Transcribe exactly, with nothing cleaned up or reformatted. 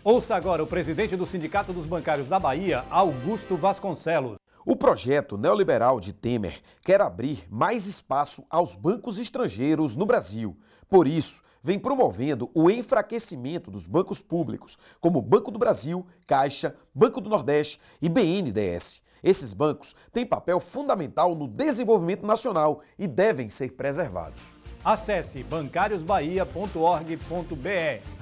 Ouça agora o presidente do Sindicato dos Bancários da Bahia, Augusto Vasconcelos. O projeto neoliberal de Temer quer abrir mais espaço aos bancos estrangeiros no Brasil. Por isso, vem promovendo o enfraquecimento dos bancos públicos, como o Banco do Brasil, Caixa, Banco do Nordeste e B N D E S. Esses bancos têm papel fundamental no desenvolvimento nacional e devem ser preservados. Acesse bancários bahia ponto org ponto br.